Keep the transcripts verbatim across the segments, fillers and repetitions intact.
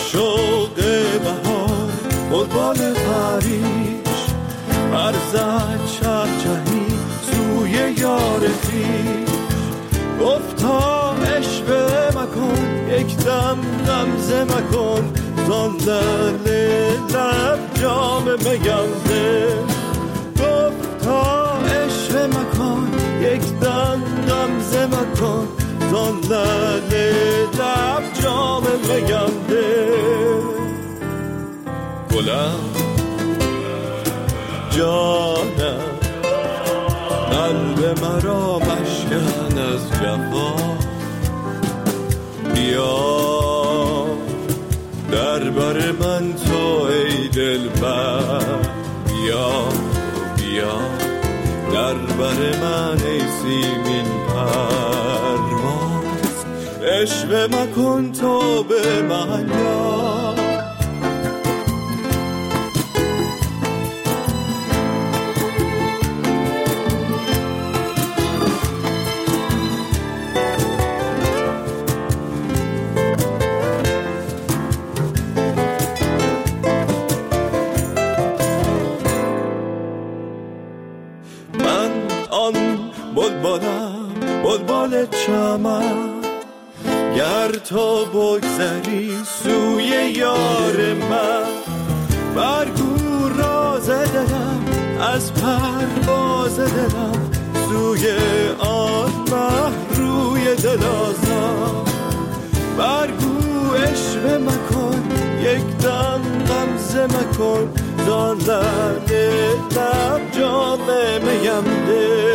شوق بهار بلبل پریش برزد چهچهی سوی یار خویش. گفتا عشوه مکن یک دم غمزه مکن زان لعل لب جام میم ده. گفتا عشوه مکن یک دم غمزه مکن زان لعل لب جام میم ده. گلم جانم قلب مرا مشکن از جفا. بیا در بر من تو ای دلبر، بیا بیا در بر من ای سیمین پرواز. عشوه مکن تو به من یار. بلبلم بلبل چمن گر تو بگذری سوی یار من. برگو راز دلم از پرواز دلم سوی آن مه روی دلازم. برگو عشوه مکن یک دم غمزه مکن زان لعل لب جام میم ده.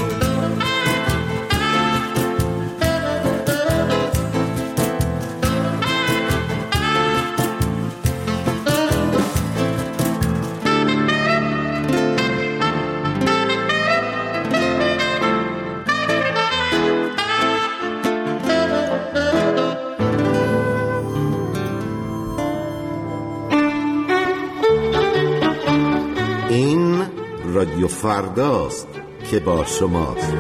رادیو فرداست که با شماست.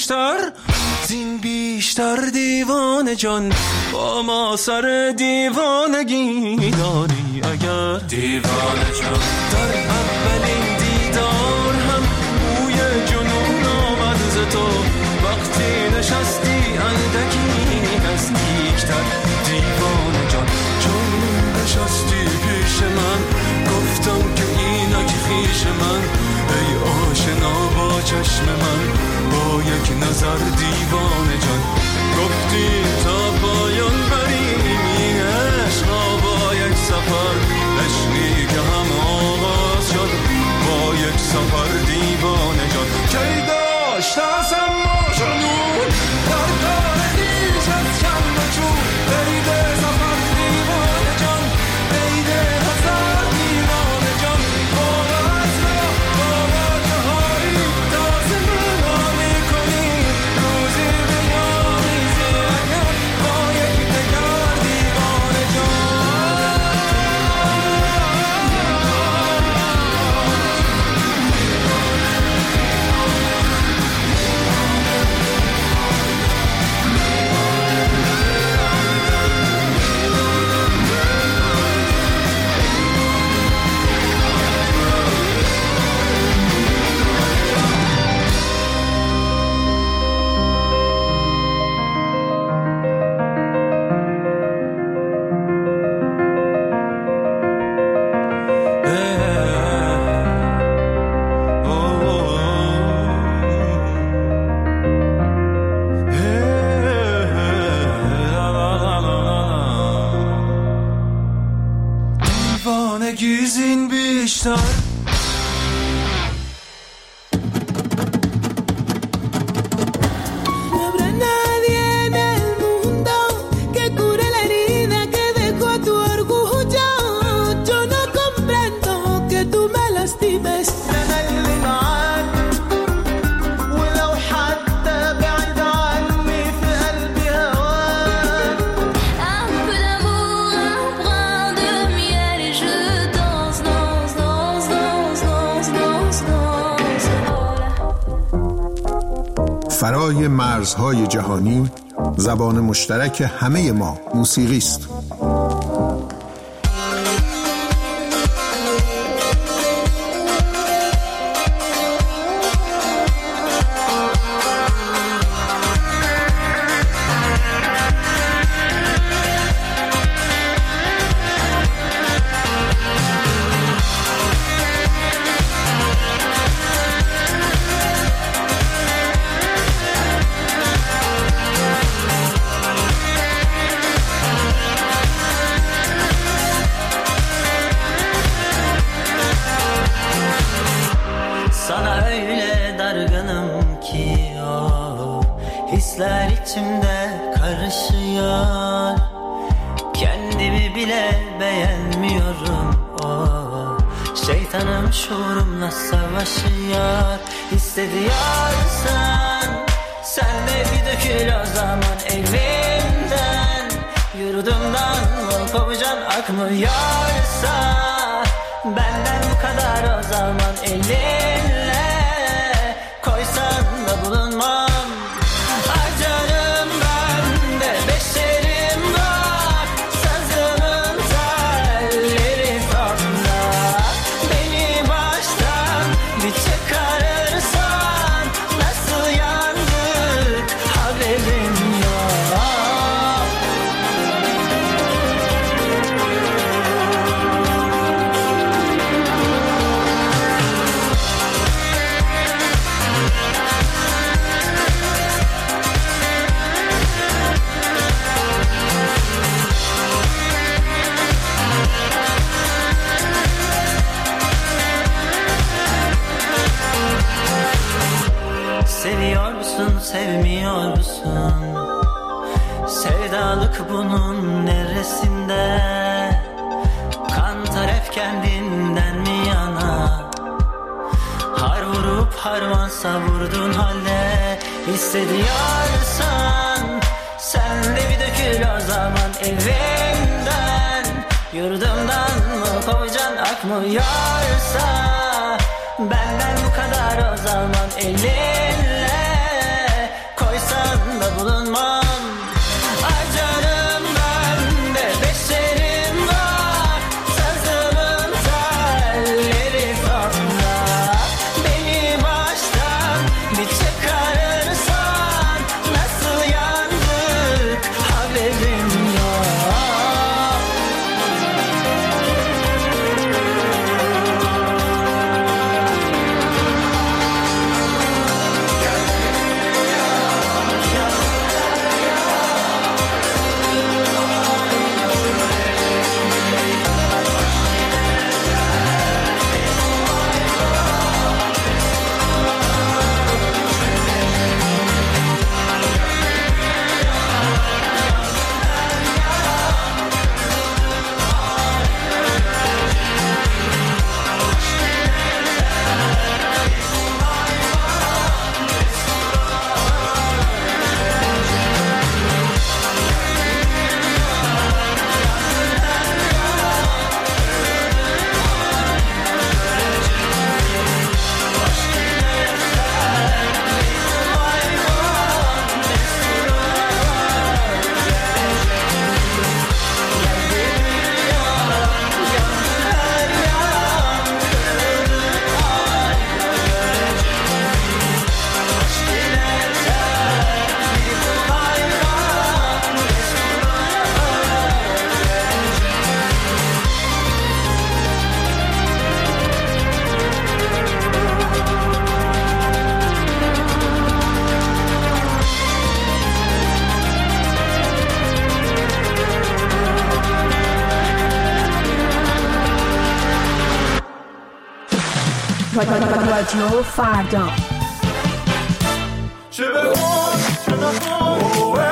بیشتر، زین بیشتر دیوانه جان، با ما سر دیوانگی داری. اگر دیوانه جان در اولین دیدار هم بوی جنون آمد ز تو، وقتی نشستی اندکی نزدیکتر دیوانه جان، چون نشستی پیش من گفتم که اینک خویش من، ای آشنا با چشم من با یک نظر دیوانه جان، گفتی تا پایان بریم این عشقا با یک سفر، عشقی که هم آغاز شد با یک سفر دیوانه جان، کی داشت از اما جنون در کار دیش از چند چون، بیده سفر دیوانه جان، بیده هزار دیوانه جان، باز را باز هایی تازه ما میکنی، روزی به یامیزی اگر با یک دگر دیوانه جان. دیوانگی زین بیشتر. فرای مرزهای جهانی، زبان مشترک همه ما موسیقی است. içimde karışıyor, kendimi bile beğenmiyorum. Oh, şeytanım şuurumla savaşıyor. İstediyorsan sen de bir dökül o zaman evimden. Yurdumdan mı kopacaksın, akmıyorsa benden bu kadar o zaman elinle koysan da bulunmam. Acarım ben de beşerim var, sazımın telleri sonda. Beni baştan bir çıkarırsan nasıl yandık haberim yok. Seviyor musun, sevmiyor musun? Sevdalık bunun neresinde? Kantar hep kendinden mi yana? Har vurup harman savurdun halde. Hissediyorsan sen de bir dökül o zaman evimden. Yurdumdan mı kovacaksın, akmıyorsa benden bu kadar o zaman elinle رادیو فردا. چه بخواد چه نخواد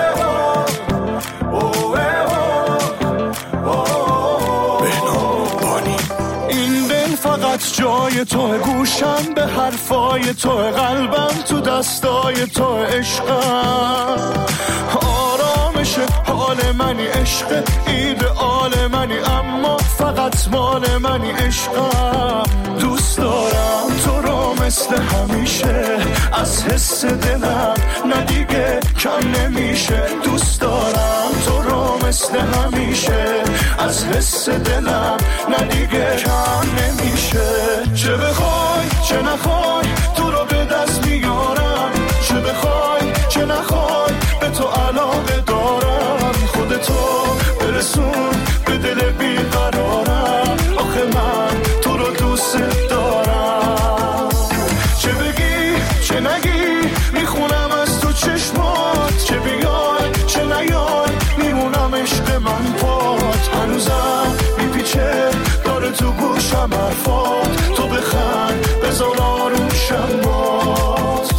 این دل فقط جای تو، گوشم به حرفای تو، قلبم تو دستای تو، عشقم آرامش حال منی، عشق ایدئال منی، اما فقط مال منی، عشقم دوست دارم تو رو مثل همیشه، از حس دلم نه دیگه کم نمیشه، دوست دارم تو رو مثل همیشه، از حس دلم نه دیگه کم نمیشه. چه بخوای چه نخوای تو رو به دست میارم، چه بخوای چه نخوای به تو علاقه دارم، خودتو برسون به دل بیقرارم، آخه من تو رو دوست دارم. چه بگی چه نگی میخونم از تو چشمات، چه بیای چه نیای میمونم عشق من پات، هنوزم میپیچه داره تو گوشم حرفات، تو بخند بذار آروشم بات.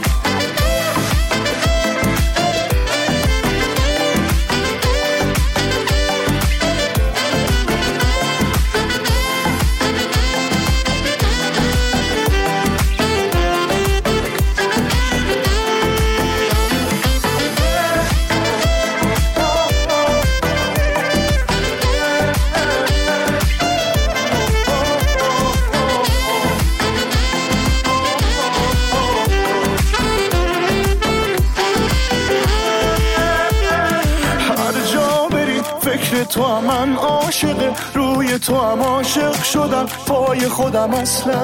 تو هم من عاشق، روی تو هم عاشق شدم، پای خودم اصلا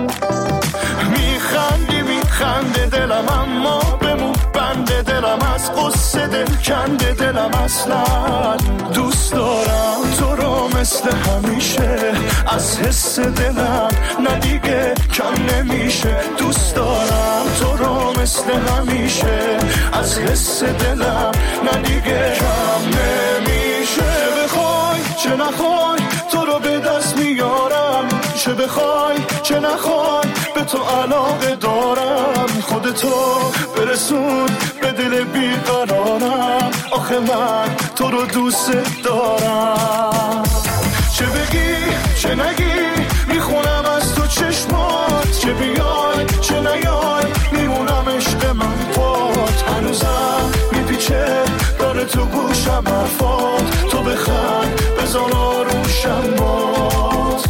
میخندی میخنده دلم، اما بمون بنده دلم، از قصه دل کنده دلم، اصلا دوست دارم تو رو مثل همیشه، از حس دلم نه دیگه کم نمیشه، دوست دارم تو رو مثل همیشه، از حس دلم نه دیگه کم نمیشه. چه بخوای چه نخوای تو رو به دست میارم، چه بخوای چه نخوای به تو علاقه دارم، خودتو برسون به دل بیقرارم، آخه من تو رو دوست دارم. چه بگی چه نگی میخونم از تو چشمات، چه بیای چه نیای میمونم عشق من پات، هنوزم میپیچه داره تو گوشم حرفات، تو بخند بذار آروشم بات.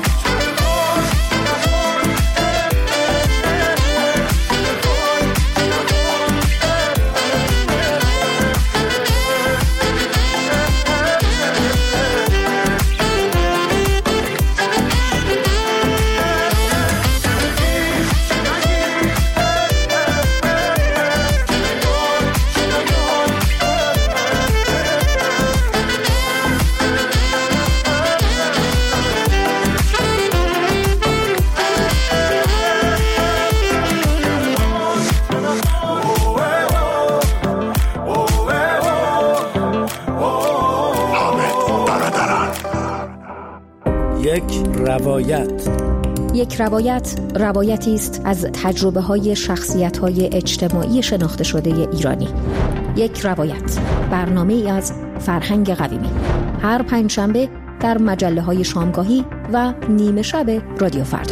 یک روایت. یک روایت روایتی است از تجربه‌های شخصیت‌های اجتماعی شناخته شده ایرانی. یک روایت، برنامه‌ای از فرهنگ قویمی، هر پنجشنبه در مجله‌های شامگاهی و نیمه شب رادیو فردا.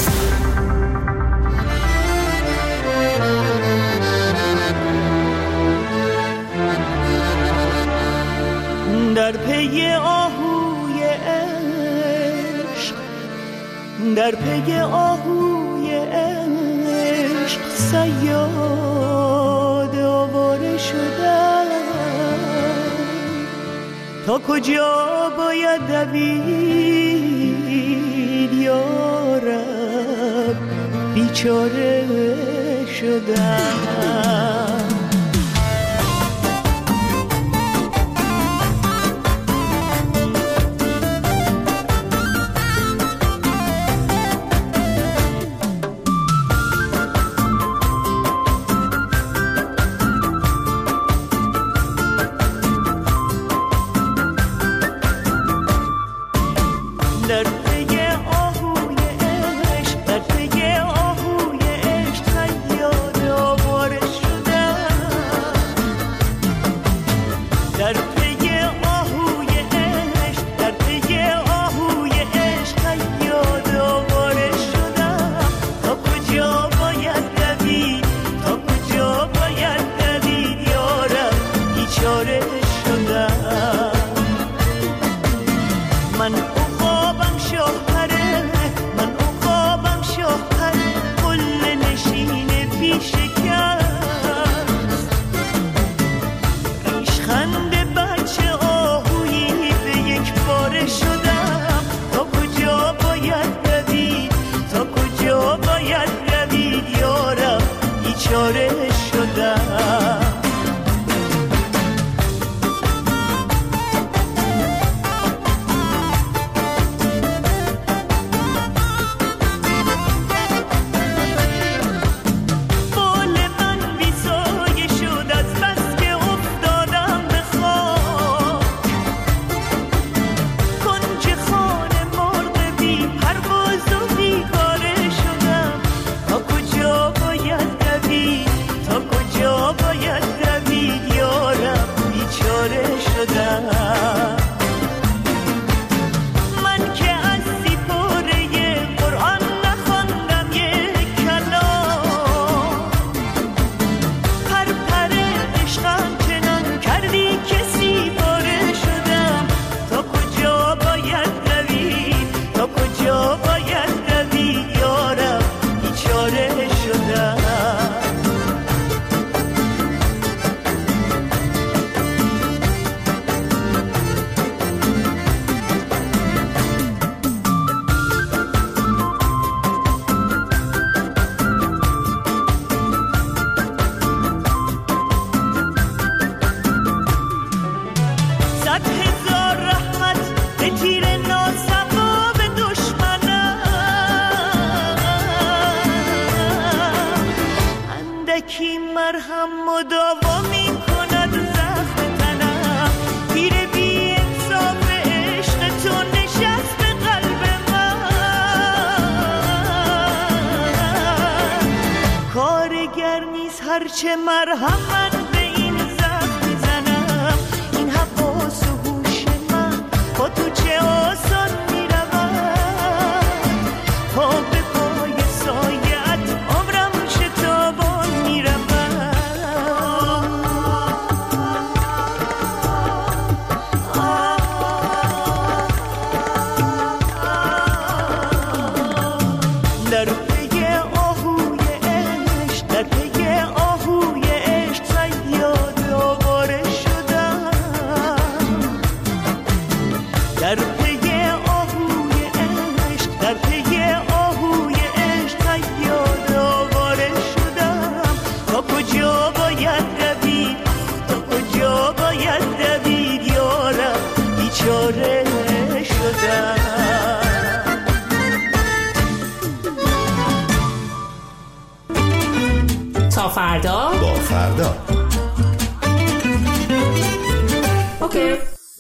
در پی آهوی عشق، در پی آهوی عشق صیاد آواره شدم، تا کجا باید دوید یارب، بیچاره شدم. در پی آهوی عشق، در پی الکی مرهم مداوا می کند زخم تنم. پیر بی انصاف عشق تو نشست به قلب من. کارگر نیست هرچه مرهم من به این زخم میزنم. این حواس و هوش من با تو چه آسان میرود. پا به پای سایت عمرم شتابان میرود. در پی آهوی عشق، در پی آهوی عشق صیاد آواره شدم. در پی آهوی عشق، در پی آهوی عشق صیاد آواره شدم. تا کجا باید دوید، تا کجا باید دوید یارم، بیچاره شدم. تا فردا با فردا. اوکی.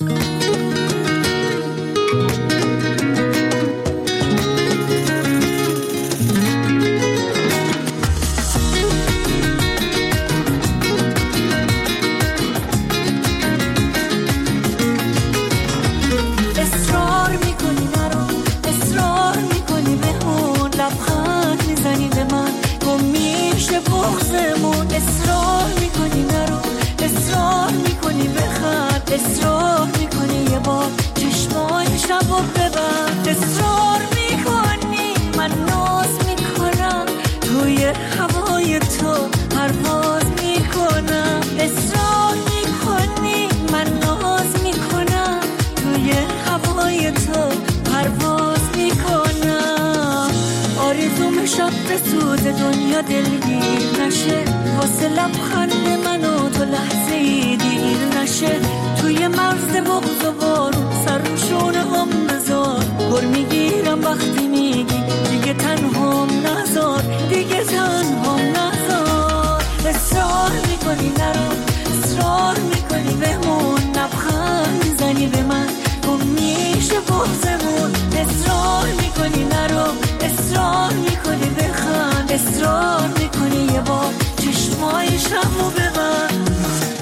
اصرار میکنی نرو، اصرار میکنی بمون، لبخند میزنی به من، گم میشه بغضمون. اصرار میکنی نرو، اصرار میکنی بخند، اصرار میکنی یه بار چشمای شبو ببند. اصرار میکنی من ناز میکنم، توی هوای تو پرواز میکنم. اصرار میکنی من ناز میکنم، توی هوای تو پرواز میکنم. آرزوم شب به سود دنیا دلگیر نشه، واسه لبخند من و تو لحظه ای دیر نشه. توی مرز بغض و بارون سر رو شونه هم بذار، گر میگیرم وقتی میگی دیگه تنهام نذار، دیگه تنهام نذار. اصرار میکنی نرو، اصرار میکنی بمون، لبخند میزنی به من، گم میشه بغضمون. اصرار میکنی نرو، اصرار میکنی بخند، اصرار میکنی یه بار چشمای شبو ببند.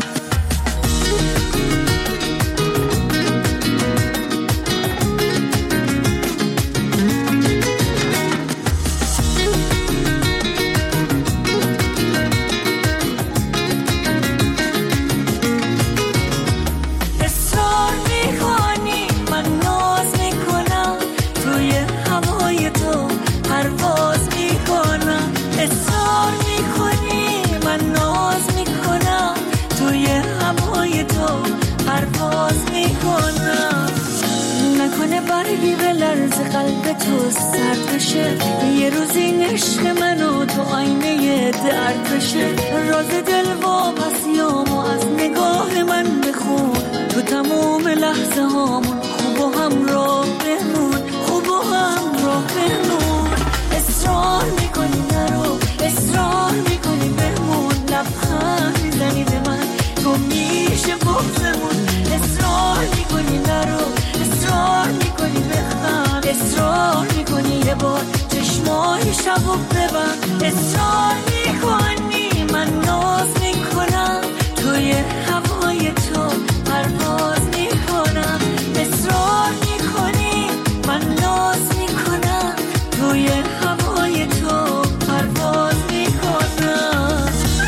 اصرار میکنی من ناز میکنم، توی هوای تو پرواز میکنم. اصرار میکنی من ناز میکنم، توی هوای تو پرواز میکنم. نکنه برگی به لرز قلب تو سرد بشه، یه روز این عشق منو تو آینه درد بشه. راز دل واپسیامو از نگاه من بخون، تو تموم لحظه هامون خوب و همراه بمون، خوب و همراه بمون. اصرار میکنی نرو، اصرار میکنی بمون، لبخند میزنی به من، گم میشه بغضمون. اصرار میکنی نرو، اصرار میکنی بخند، اصرار میکنی یه بار چشمای شبو ببند. اصرار میکنی من ناز میکنم، توی هوای تو پرواز میکنم. اصرار میکنی من ناز میکنم، توی هوای تو پرواز میکنم.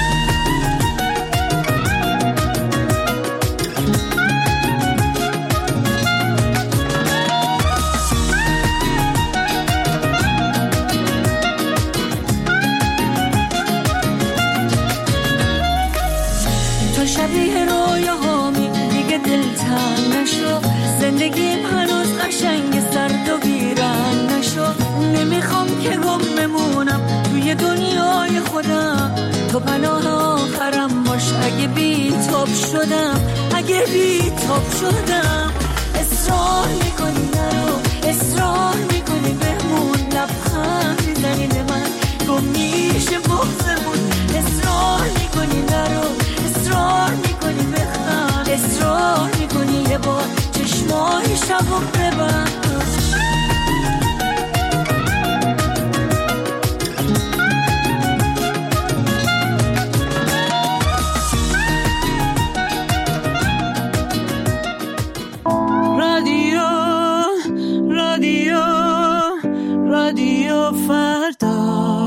تو شبیه رویاهامی دیگه دلتنگ نشو، زندگیم هنوز قشنگ سرد و ویران نشو. نمیخوام که گم بمونم توی دنیای خودم، تو پناه آخرم باش اگه بی تاب شدم، اگه بی تاب شدم. اصرار میکنی نرو، اصرار میکنی بمون، لبخند میزنی به من، گم میشه بغضمون. اصرار و ببر. رادیو رادیو رادیو فردا.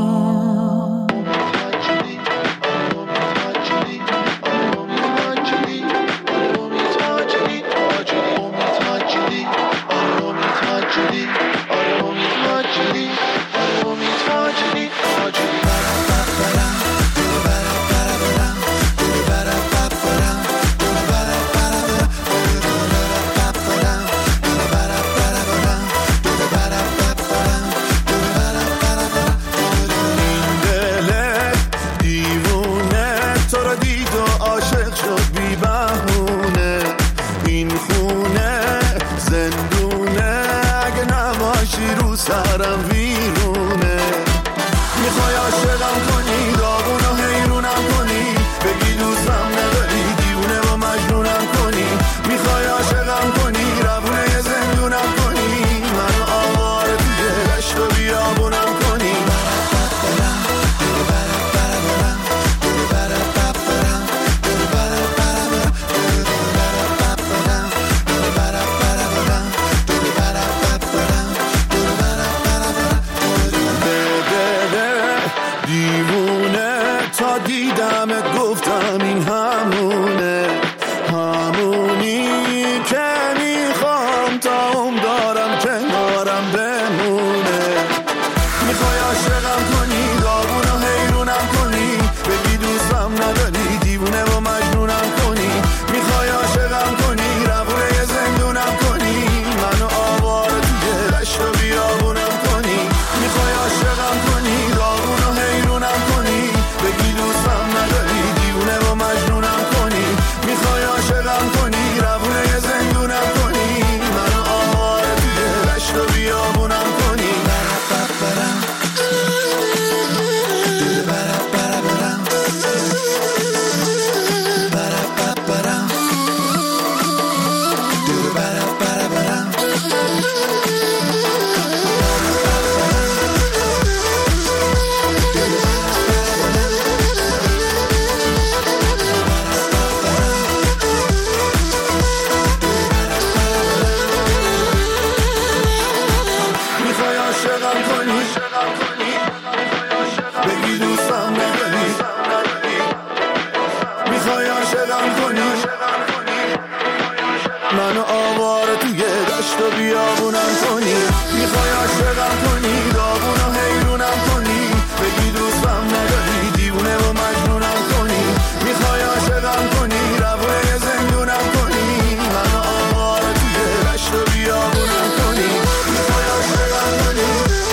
منو آواره توی دشت و بیابونم کنی، میخوای عاشقم کنی، داغون و حیرونم کنی، بگی دوستم نداری، دیوونه و مجنونم کنی، میخوای عاشقم کنی، روونه زندونم کنی، منو آواره توی دشت و بیابونم کنی، میخوای عاشقم کنی،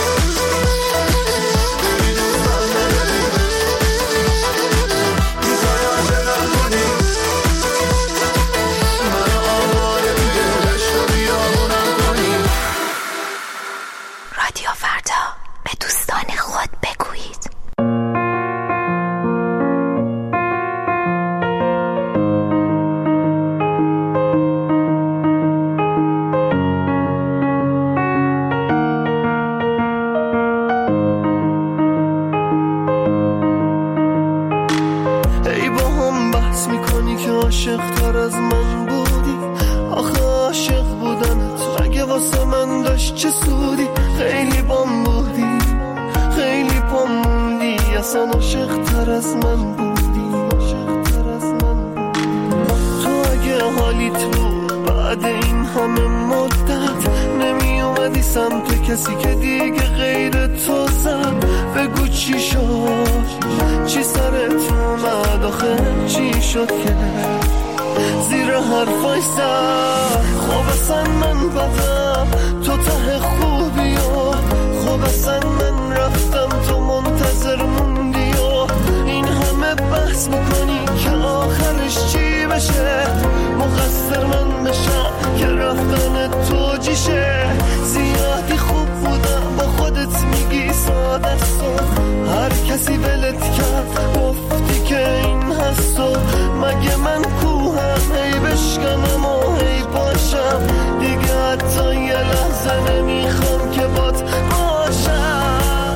بگی دوستم نداری، میخوای عاشقم کنی. رادیو فردا، به دوستان خود بگویید. ای با هم بحث میکنی که عاشق تر از من بودی، آخه عاشق بودنت مگه واسه من داشت چه سودی؟ خیلی بام بودی، خیلی بام موندی، اصلا عاشق تر از من بودی، عاشق تر از من بودی. تو اگه حالیت بود بعد این همه مدت نمی اومدی سمت کسی که دیگه غیر تو زد، بگو چی شد، چی سرت اومد، آخه چی شد که زیر حرفای زد؟ خب اصلا من بدم تو ته خوبی و خب اصلا من رفتم تو منتظر موندی و این همه بحث میکنی که آخرش چی بشه؟ مقصر من بشم که رفتن تو جیشه؟ زیادی خوب بودم با خودت میگی ساده سا، هر کسی ولت کرد گفتی که این هست و مگه من کوهم هی بشکنم و هی باشم دیگه حتی یه لحظه نمیخوام که بات باشم.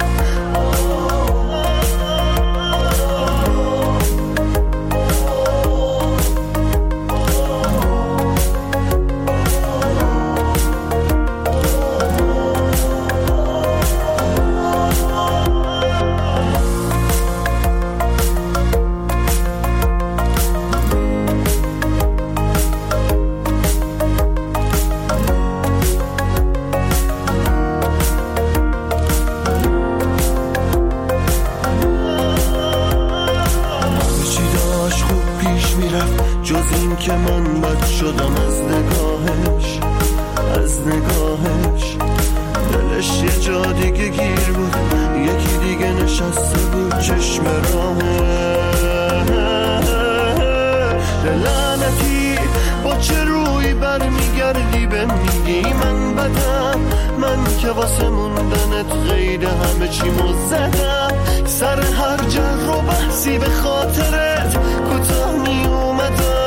جز این که من بد شدم از نگاهش، از نگاهش. دلش یه جا دیگه گیر بود، یکی دیگه نشسته بود چشم راهه. لعنتی با چه روی برمیگردی به میگی من بدم، من که واسه موندنت غیر همه چی مزدم. سر هر جر و بحثی به خاطرت کوتاه می اومدم.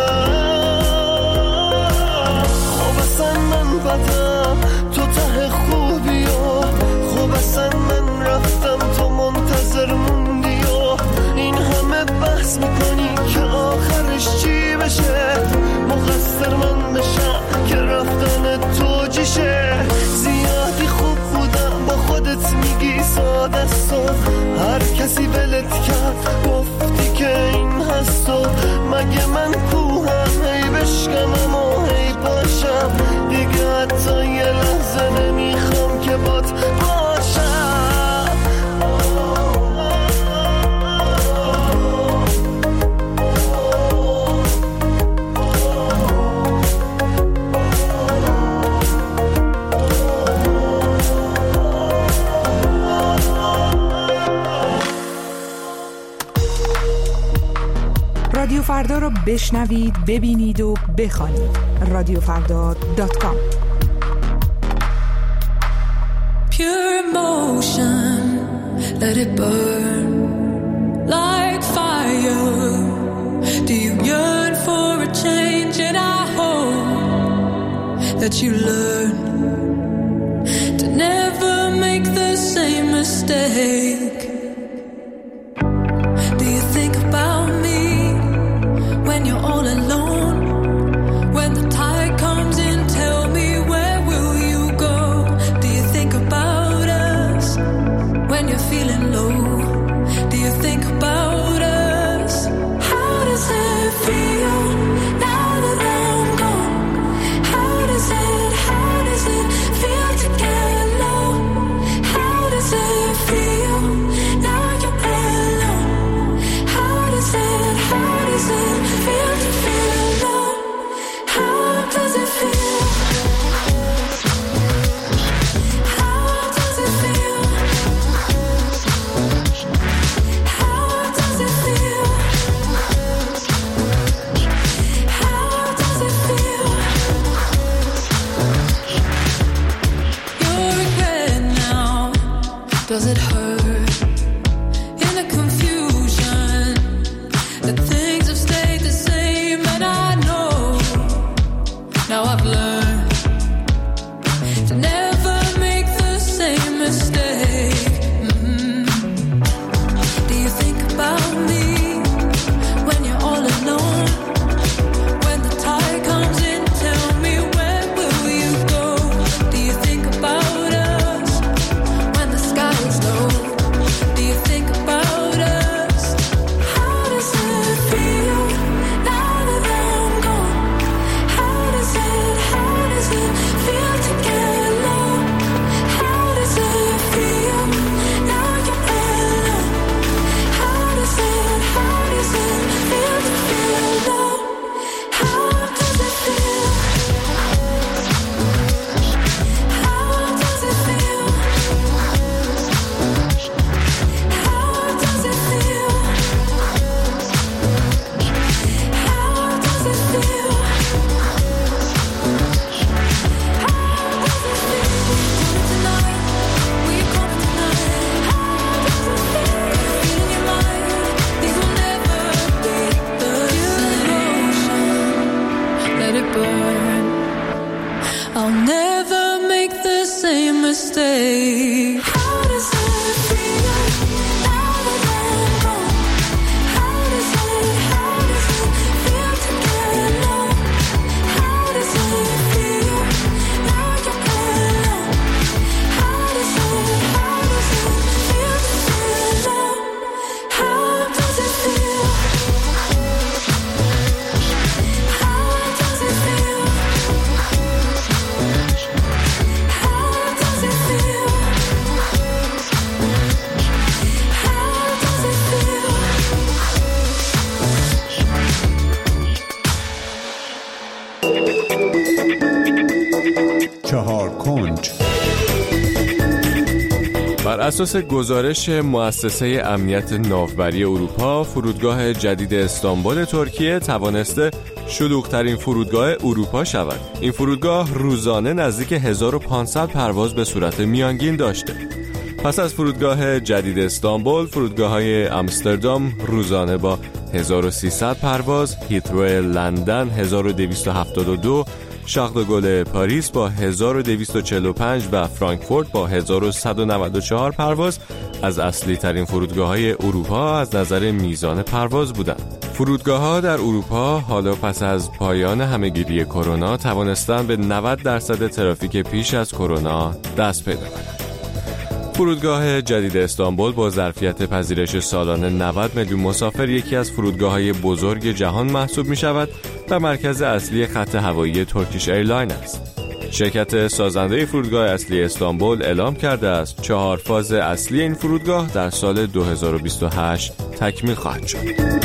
خب اصلا من بدم تو ته خوبی و خب اصلا من رفتم تو منتظر موندی و این همه بحث میکنی که آخرش چی بشه. مقصر من بشم که رفتن تو جیشه. زیادی خوب بودم با خودت میگی ساده است و هر کسی ولت کرد گفتی که این هست و مگه من کوهم هی بشکنم و هی باشم دیگه حتی یه لحظه نمیخوام که بات باشم. رادیو فردا رو بشنوید، ببینید و بخوانید. رادیو فردا دات کام. Pure emotion, let it burn like fire. Do you yearn for a change? And I hope that you learn to never make the same mistake. Do you think about me when you're all alone? When the tide comes in, tell me where will you go? Do you think about us when you're feeling low? Do you think about us? How does it feel now that I'm gone? How does it, how does it feel to get low? How does it feel اساس گزارش مؤسسه امنیت ناوبری اروپا، فرودگاه جدید استانبول ترکیه توانسته شلوغ‌ترین فرودگاه اروپا شود. این فرودگاه روزانه نزدیک هزار و پانصد پرواز به صورت میانگین داشته. پس از فرودگاه جدید استانبول، فرودگاه‌های آمستردام روزانه با هزار و سیصد پرواز، هیترو لندن هزار و دویست و هفتاد و دو، شارل د گل پاریس با هزار و دویست و چهل و پنج و فرانکفورت با هزار و صد و نود و چهار پرواز از اصلی ترین فرودگاه‌های اروپا از نظر میزان پرواز بودند. فرودگاه‌ها در اروپا حالا پس از پایان همه‌گیری کرونا توانستند به نود درصد ترافیک پیش از کرونا دست پیدا کنند. فرودگاه جدید استانبول با ظرفیت پذیرش سالانه نود میلیون مسافر یکی از فرودگاه‌های بزرگ جهان محسوب می‌شود و مرکز اصلی خط هوایی ترکیش ایرلاین است. شرکت سازنده فرودگاه اصلی استانبول اعلام کرده است چهار فاز اصلی این فرودگاه در سال دو هزار و بیست و هشت تکمیل خواهد شد.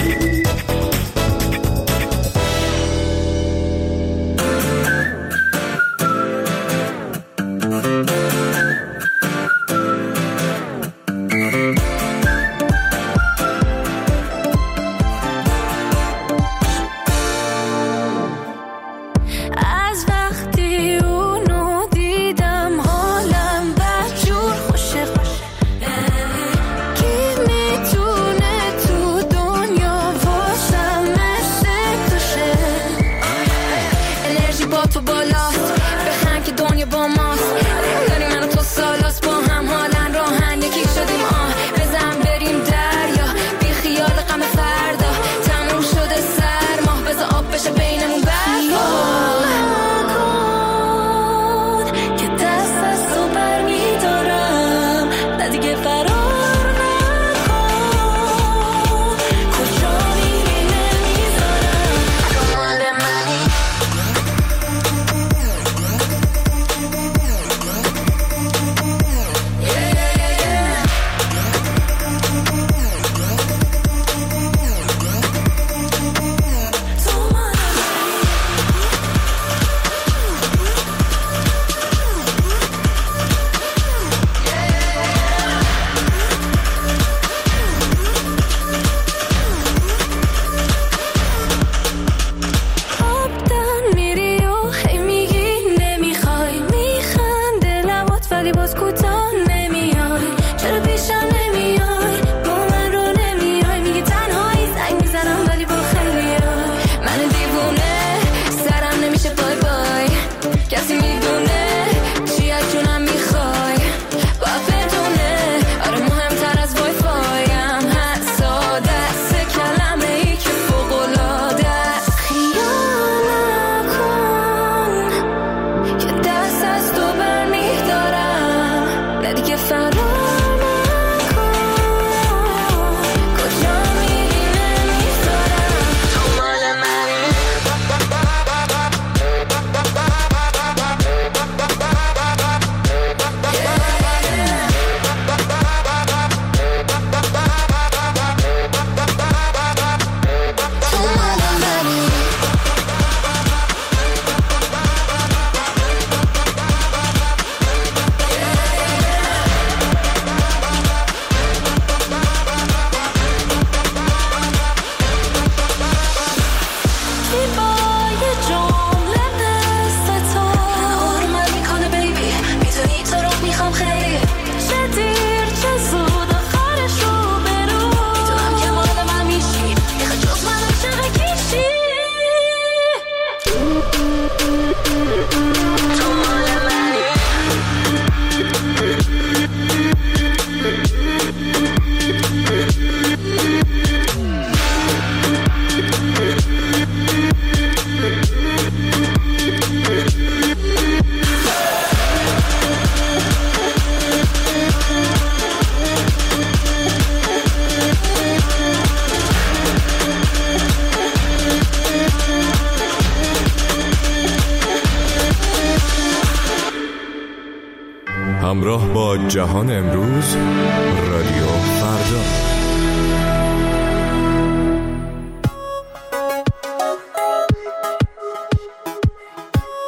همراه با جهان امروز، رادیو فردا.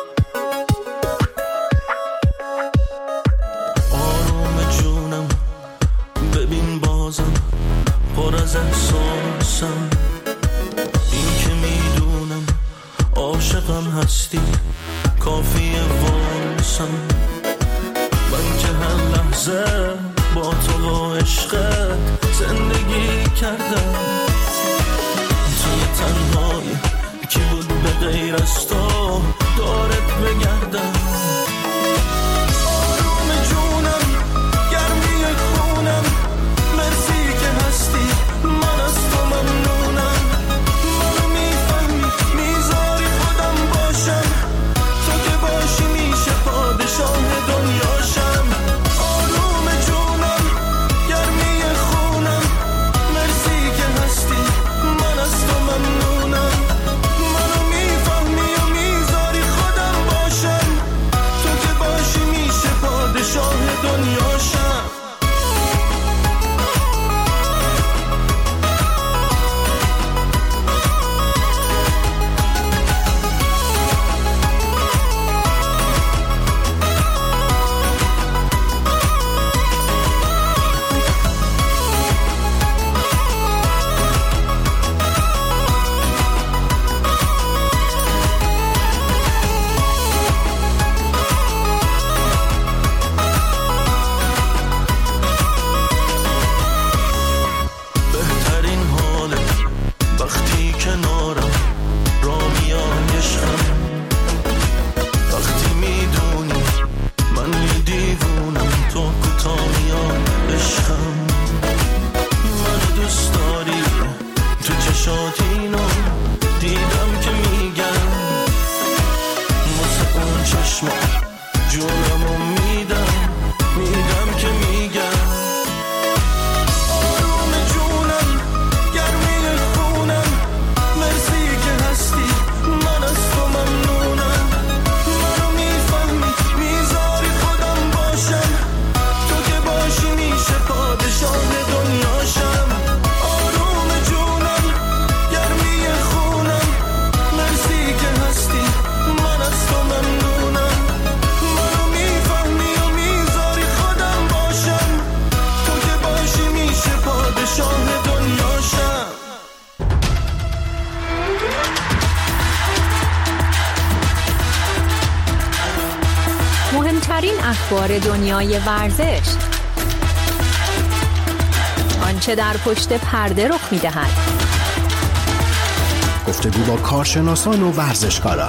آروم جونم از احساسم، این که میدونم عاشقم هستی کافیه واسم. من که هر لحظه با تو و عشقت زندگی کردم، توی تنهایی کی بود به غیر از تو دارت بگردم. آروم جونم گرمی خونم، مرسی که هستی من از تو ممنونم. منو میفهمی میذاری خودم باشم، تو که باشی میشه پادشاه دنیاشم. آروم جونم گرمی خونم، مرسی که هستی من از تو ممنونم. منو میفهمی و میذاری خودم باشم، تو که باشی میشه پادشاه دنیاشم. مهمترین اخبار دنیای ورزش، آنچه در پشت پرده رخ می‌دهد، گفتگو با کارشناسان و ورزشکاران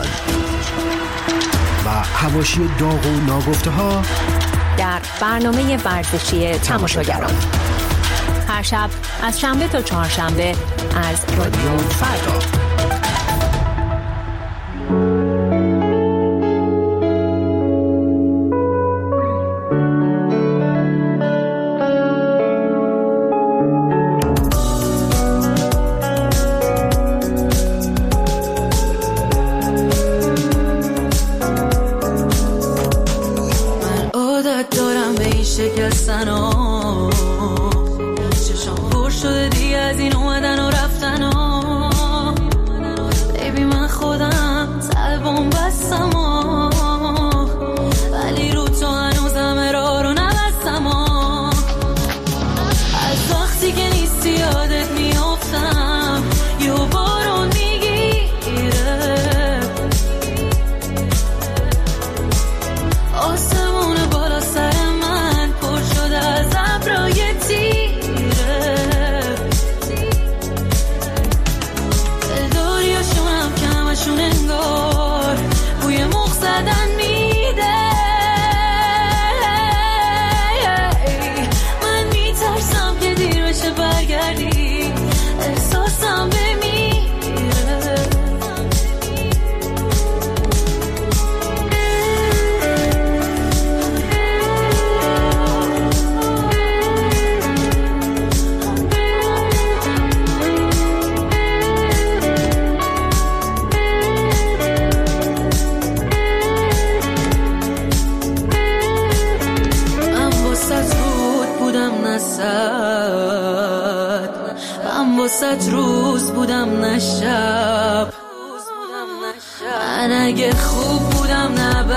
و حواشی داغ و ناگفته‌ها در برنامه ورزشی تماشاگران، هر شب از شنبه تا چهارشنبه از رادیو فردا. شکستن ها چشم پر شده دیگه از این اومدن و رفتن ها. بیبی من خودم طلبم بستم ها، ولی رو تو هنوزم را رو نبستم ها. از وقتی که نیستی یادت میافتم، یه بارون میگیره آسمون بالا سر از ابرای تیره. دلداریاشونم که همشون انگار بوی مخ زدن میده. من میترسم که دیر بشه برگردی، احساسم بمیره. من واسه روز بودم نشب، من اگه خوب بودم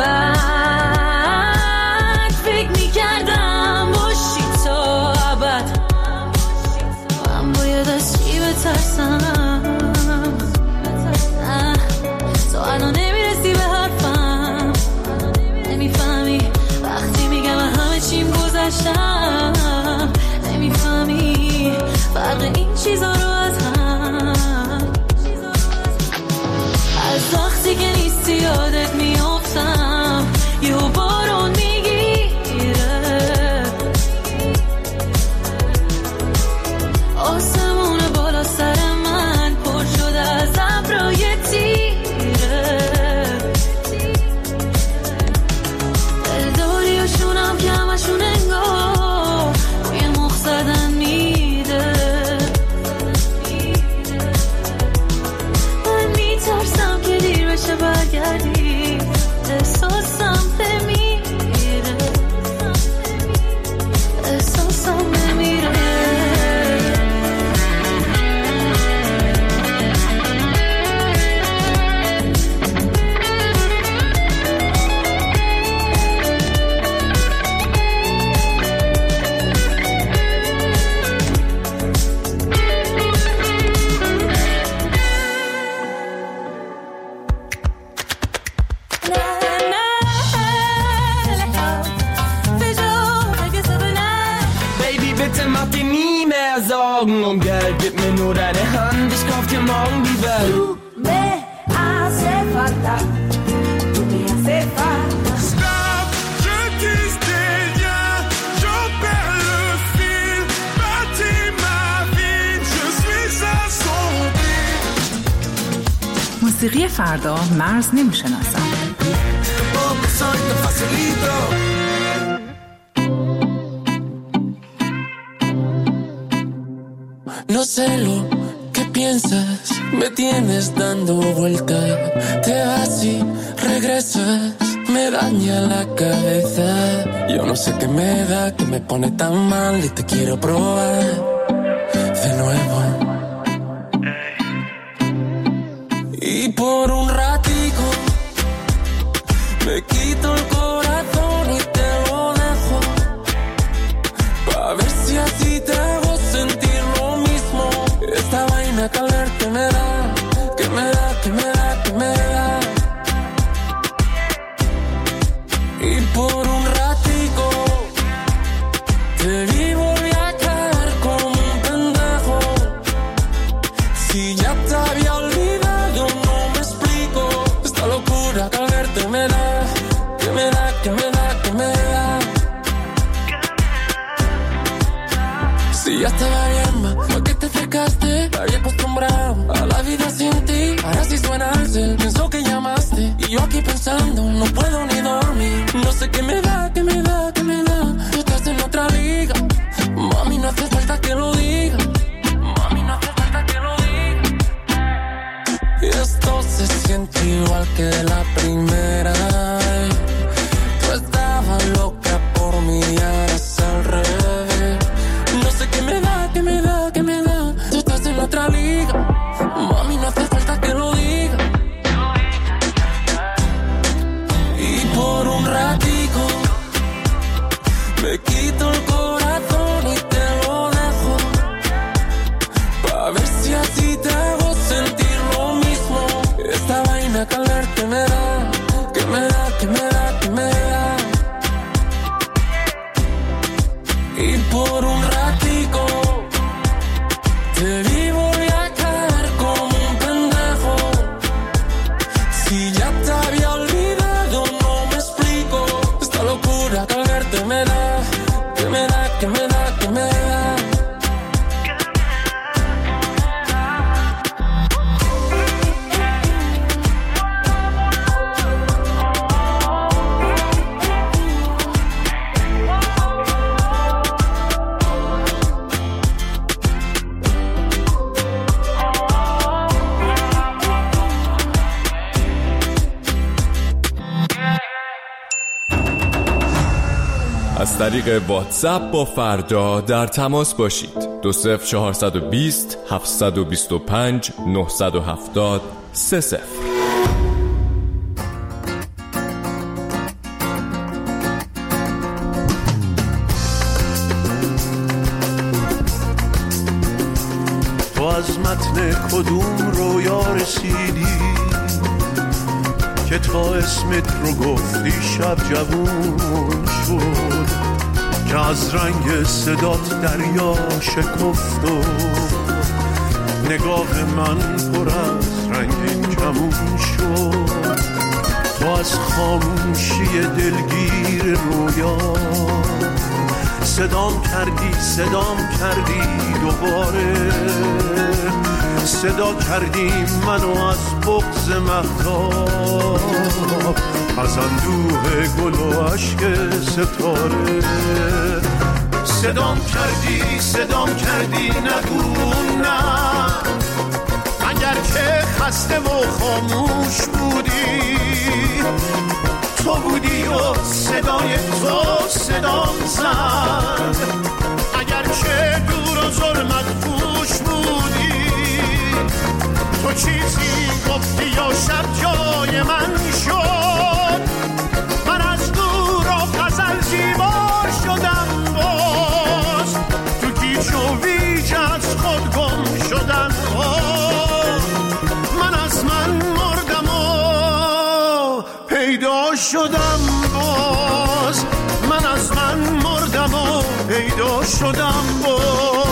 نبد، فکر میکردم باشی تا ابد. من باید بترسم تو الان نمیرسی به حرفم نمیفهمی وقتی میگم همه چیم گذشتم نمیفهمی فرق این چیزا رو از هم از وقتی که نیستی یادت میافتم یهو بارون میگیره آسمون بالا سر من پر شده از ابرای تیره دلداری و شونم که همشون انگار روی مخ زدن میده من میترسم که دیر بشه برگردی احساسم بمیره احساسم بمیره Um Geld, gib mir nur deine Hand, ich kauf dir morgen die Welt. Du me hace falta, tu me hace falta. Stop, je disdaigne, j'en perds le fil. Bâtis ma vie, je suis assombri. موسیقی فردا مرز نمیشناسم. Porque soy tan facilito. No sé lo que piensas, me tienes dando vueltas. Te vas y regresas, me daña la cabeza. Yo no sé qué me da, que me pone tan mal y te quiero probar de nuevo. Y por un ratico me quito el corazón y te lo dejo, pa' ver si así te hago sentir esta vaina que al verte me da, que me da, que me da, que me da. Y por un ratico te vi volví a caer como un pendejo. Si ya te había olvidado no me explico esta locura que al verte me da, que me da, que me da, que me da. Si ya estaba bien, ma, fue que te acercaste. Me había acostumbrado a la vida sin ti. Ahora sí suena el cel, pienso que llamaste. Y yo aquí pensando, no puedo ni dormir. No sé qué me da, qué me da, qué me da. Tú estás en otra liga. Mami, no hace falta que lo diga. Mami, no hace falta que lo diga. Y esto se siente igual que la primera. Tú estabas loca por mí, ahora es al revés. No sé qué me da, qué me da, qué me da. Tú estás en otra liga. Mami, no hace falta que lo diga. Y por un ratico me quito el corazón y te lo dejo, pa' ver si así te hago sentir lo mismo. Esta vaina que al verte me da, que me da, que me da, que me da. Y por un ratico te vi volví a caer como un pendejo. Si ya te había olvidado no me explico esta locura que al verte me da, que me da, que me da, que me da. از طریق واتساپ با فردا در تماس باشید. دو صفر چهارصد و بیست هفتصد و بیست و پنج نهصد و هفتاد سه صفر. تو از متن کدوم رویا رسیدی که تا اسمت رو گفتی شب جوون شد، که از رنگ صدات دریا شکفت و نگاه من پر از رنگین کمون شد. تو از خاموشی دلگیر رویا صدام کردی صدام کردی دوباره، صدا کردی منو از بغض مهتاب، از اندوه گل و عشق ستاره. صدام کردی صدام کردی نگو نه، اگر که خسته و خاموش بودی، تو بودی و صدای تو صدام زد. اگر که دور و ظلمت پوش بودی، تو چیزی گفتی یا شب جای من شد. من از دور و غزل زیبا شدم، باز تو گیج و ویج از خود گم شدم. من از من مردم و پیدا شدم، باز من از من مردم و پیدا شدم باز.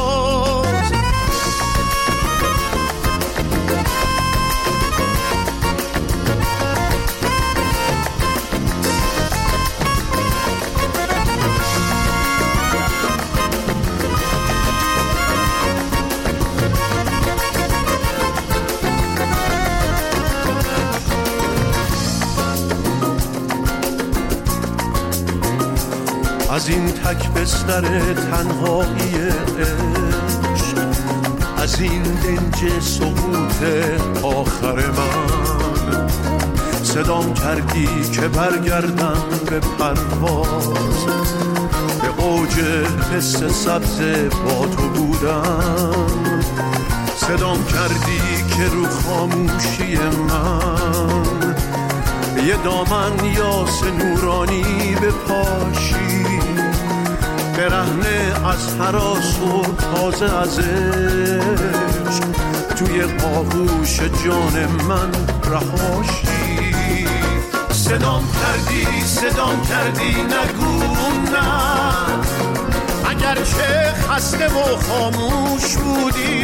از این تک بستر تنهایی عشق، از این دنج سقوط آخر من، صدام کردی که برگردم به پرواز، به اوج حس سبز با تو بودم. صدام کردی که رو خاموشی من یه دامن یاس نورانی به پاشی، برهنه از هراس و تازه از عشق، توی آغوش جان من رهاشی. صدام کردی صدام کردی نگو نه، اگر که خسته و خاموش بودی،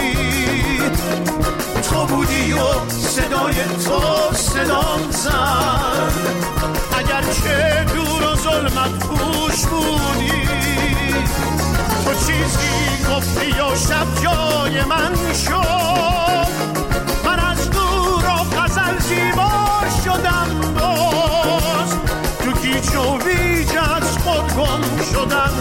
تو بودی و صدای تو صدام زد. اگر که دور و ظلمت پوش بودی، تو چیزی گفتی و شب جای من شد. من از دور و غزل زیبا شدم، باز تو گیج و ویج از خود گم شدم.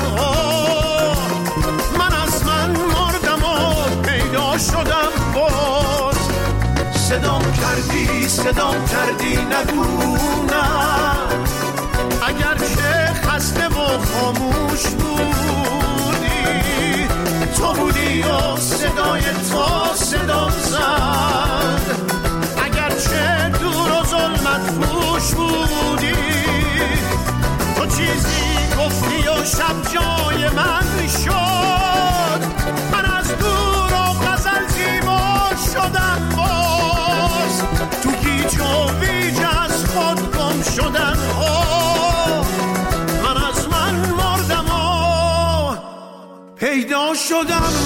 من از من مردم و پیدا شدم باز. صدام کردی صدام کردی نگو نه، اگر که خسته و خاموش بودی، تو بودی و صدای تو صدام زد. اگر که دور و ظلمت پوش بودی، تو چیزی گفتی و شب جای من شد. من از دور و غزل زیبا شدم، باز تو گیج و ویج از خود گم شدن. من از من مردم و پیدا شدم